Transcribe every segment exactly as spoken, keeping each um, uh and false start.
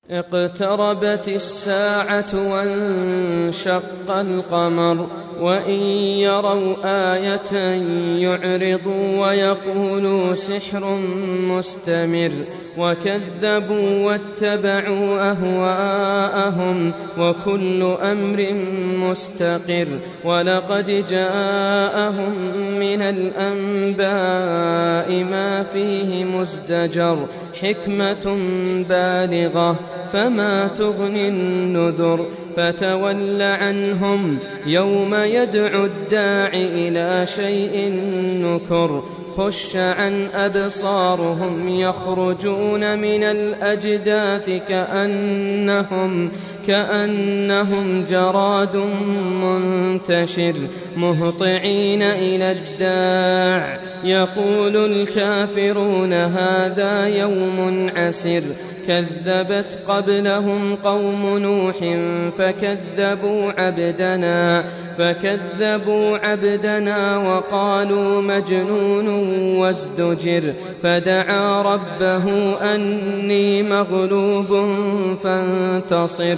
اقتربت الساعة وانشق القمر وإن يروا آية يعرضوا ويقولوا سحر مستمر وكذبوا واتبعوا أهواءهم وكل أمر مستقر ولقد جاءهم من الأنباء ما فيه مزدجر حكمة بالغة فما تغني النذر فتول عنهم يوم يدعو الداع إلى شيء نكر خش عن أبصارهم يخرجون من الأجداث كأنهم كأنهم جراد منتشر مهطعين إلى الداع يقول الكافرون هذا يوم عسر كذبت قبلهم قوم نوح فكذبوا عبدنا فكذبوا عبدنا وقالوا مجنون وازدجر فدعا ربه أني مغلوب فانتصر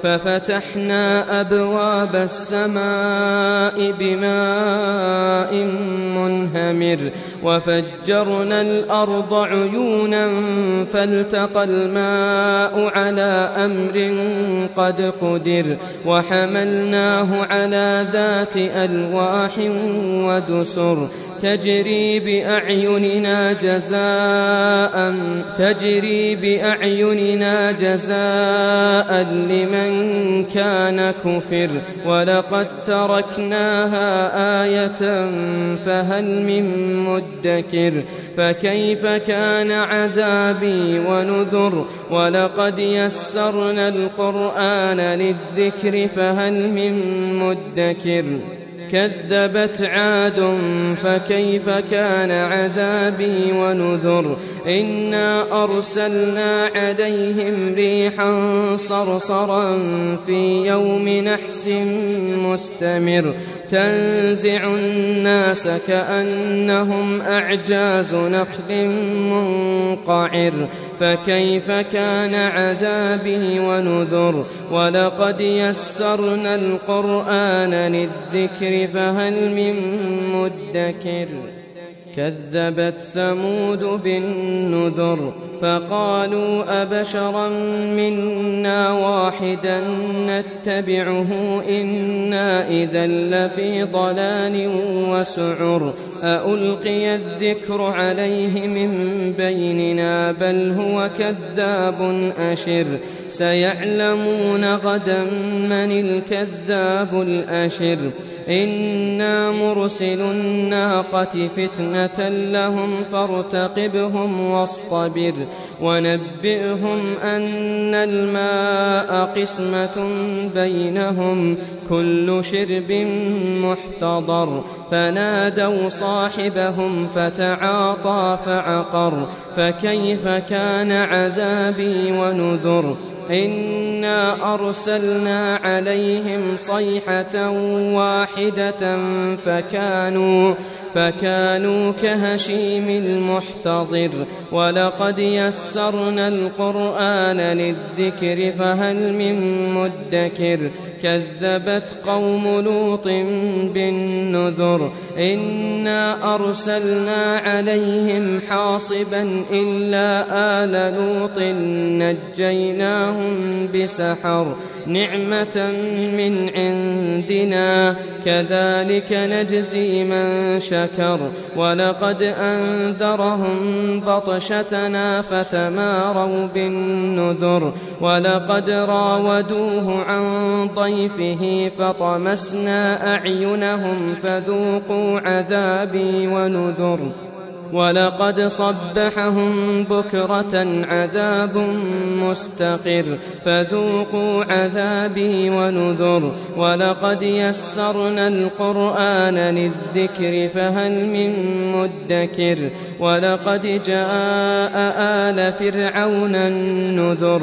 ففتحنا أبواب السماء بماء منهمر وفجرنا الأرض عيونا فالتقى الماء على أمر قد قدر وحملناه على ذات ألواح ودسر تجري بأعيننا جزاء تجري بأعيننا جزاء لمن كان كفر ولقد تركناها آية فهل من مدكر فكيف كان عذابي ونذر ولقد يسرنا القرآن للذكر فهل من مدكر كذبت عاد فكيف كان عذابي ونذر إنا أرسلنا عليهم ريحا صرصرا في يوم نحس مستمر تنزع الناس كأنهم أعجاز نخل منقعر فكيف كان عذابي ونذر ولقد يسرنا القرآن للذكر فهل من مدكر كذبت ثمود بالنذر فقالوا أبشرا منا واحدا نتبعه إنا إذا لفي ضلال وسعر أألقي الذكر عليه من بيننا بل هو كذاب أشر سيعلمون غدا من الكذاب الأشر إنا مرسل الناقة فتنة لهم فارتقبهم واصطبر ونبئهم أن الماء قسمة بينهم كل شرب محتضر فنادوا صاحبهم فتعاطى فعقر فكيف كان عذابي ونذر إنا أرسلنا عليهم صيحة واحدة فكانوا فكانوا كهشيم المحتضر ولقد يسرنا القرآن للذكر فهل من مدكر كذبت قوم لوط بالنذر إنا أرسلنا عليهم حاصبا إلا آل لوط نجيناهم بسحر نعمة من عندنا كذلك نجزي من شكر ولقد أنذرهم بطشتنا فتماروا بالنذر ولقد راودوه عن ضيفه فطمسنا أعينهم فذوقوا عذابي ونذر ولقد صبحهم بكرة عذاب مستقر فذوقوا عذابي ونذر ولقد يسرنا القرآن للذكر فهل من مدكر ولقد جاء آل فرعون النذر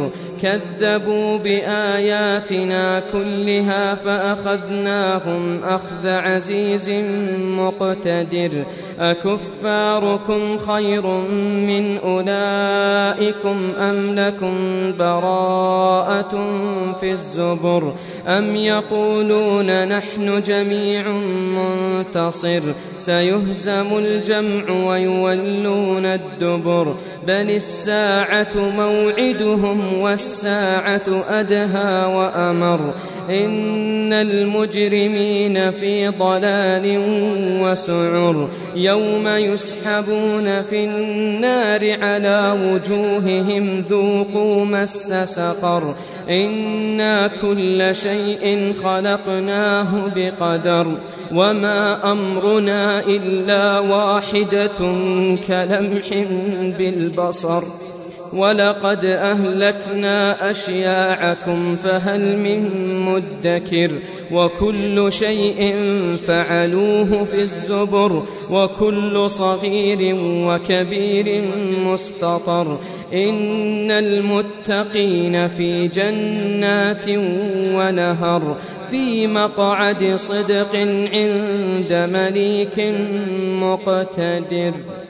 كذبوا بآياتنا كلها فأخذناهم أخذ عزيز مقتدر أكفاركم خير من أولئكم أم لكم براءة في الزبر أم يقولون نحن جميع منتصر سيهزم الجمع ويولون الدبر بل الساعة موعدهم والساعة أدهى وأمر إن المجرمين في ضلال وسعر يوم يسحبون في النار على وجوههم ذوقوا مس سقر إنا كل شيء خلقناه بقدر وما أمرنا إلا واحدة كلمح بالبصر ولقد أهلكنا أشياعكم فهل من مدكر وكل شيء فعلوه في الزبر وكل صغير وكبير مستطر إن المتقين في جنات ونهر في مقعد صدق عند مليك مقتدر.